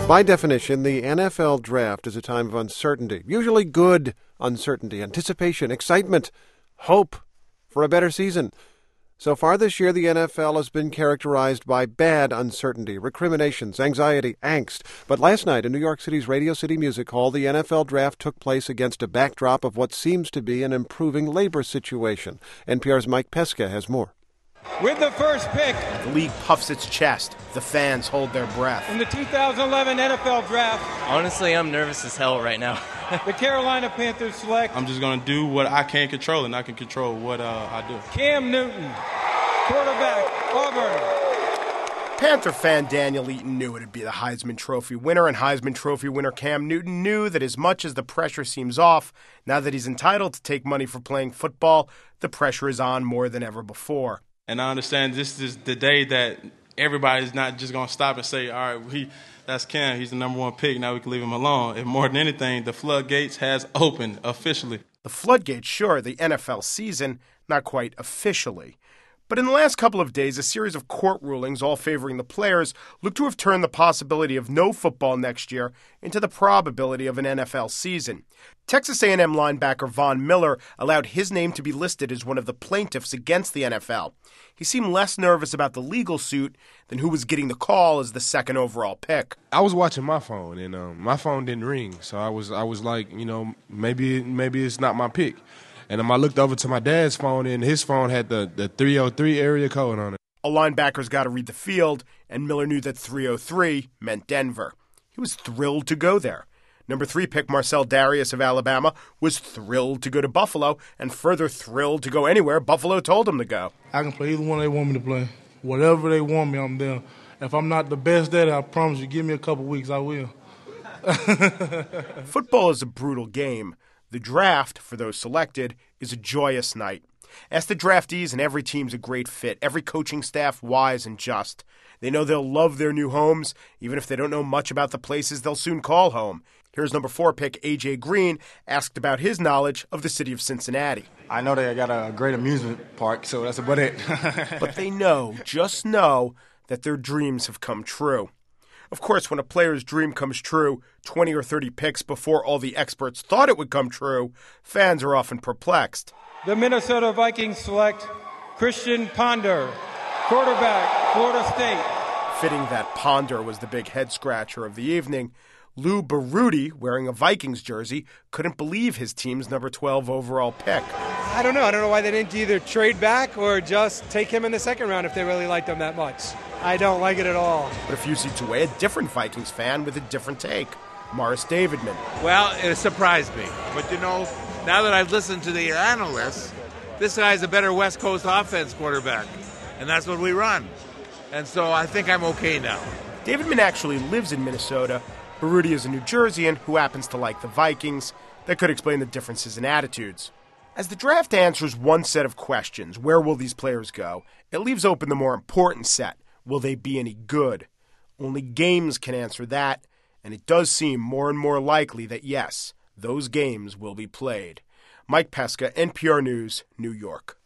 By definition, the NFL draft is a time of uncertainty, usually good uncertainty, anticipation, excitement, hope for a better season. So far this year, the NFL has been characterized by bad uncertainty, recriminations, anxiety, angst. But last night in New York City's Radio City Music Hall, the NFL draft took place against a backdrop of what seems to be an improving labor situation. NPR's Mike Pesca has more. With the first pick, the league puffs its chest. The fans hold their breath. In the 2011 NFL Draft, honestly, I'm nervous as hell right now. The Carolina Panthers select. I'm just going to do what I can control, and I can control what I do. Cam Newton, quarterback, Auburn. Panther fan Daniel Eaton knew it'd be the Heisman Trophy winner, and Heisman Trophy winner Cam Newton knew that as much as the pressure seems off, now that he's entitled to take money for playing football, the pressure is on more than ever before. And I understand this is the day that everybody's not just going to stop and say, all right, that's Cam. He's the number one pick. Now we can leave him alone. And more than anything, the floodgates has opened officially. The floodgates, sure, the NFL season, not quite officially. But in the last couple of days, a series of court rulings, all favoring the players, look to have turned the possibility of no football next year into the probability of an NFL season. Texas A&M linebacker Von Miller allowed his name to be listed as one of the plaintiffs against the NFL. He seemed less nervous about the legal suit than who was getting the call as the second overall pick. I was watching my phone, and my phone didn't ring, so I was like, maybe it's not my pick. And I looked over to my dad's phone, and his phone had the 303 area code on it. A linebacker's got to read the field, and Miller knew that 303 meant Denver. He was thrilled to go there. Number 3 pick Marcell Dareus of Alabama was thrilled to go to Buffalo, and further thrilled to go anywhere Buffalo told him to go. I can play either one they want me to play. Whatever they want me, I'm there. If I'm not the best at it, I promise you, give me a couple weeks, I will. Football is a brutal game. The draft, for those selected, is a joyous night. Ask the draftees, and every team's a great fit. Every coaching staff wise and just. They know they'll love their new homes. Even if they don't know much about the places they'll soon call home. Here's number 4 pick A.J. Green, asked about his knowledge of the city of Cincinnati. I know they got a great amusement park, so that's about it. But they know, just know, that their dreams have come true. Of course, when a player's dream comes true 20 or 30 picks before all the experts thought it would come true, fans are often perplexed. The Minnesota Vikings select Christian Ponder, quarterback, Florida State. Fitting that Ponder was the big head-scratcher of the evening, Lou Baruti, wearing a Vikings jersey, couldn't believe his team's number 12 overall pick. I don't know why they didn't either trade back or just take him in the second round if they really liked him that much. I don't like it at all. But a few seats away, a different Vikings fan with a different take, Morris Davidman. Well, it surprised me. But, now that I've listened to the analysts, this guy's a better West Coast offense quarterback. And that's what we run. And so I think I'm okay now. Davidman actually lives in Minnesota. Baruti is a New Jerseyan who happens to like the Vikings. That could explain the differences in attitudes. As the draft answers one set of questions, where will these players go, it leaves open the more important set. Will they be any good? Only games can answer that, and it does seem more and more likely that, yes, those games will be played. Mike Pesca, NPR News, New York.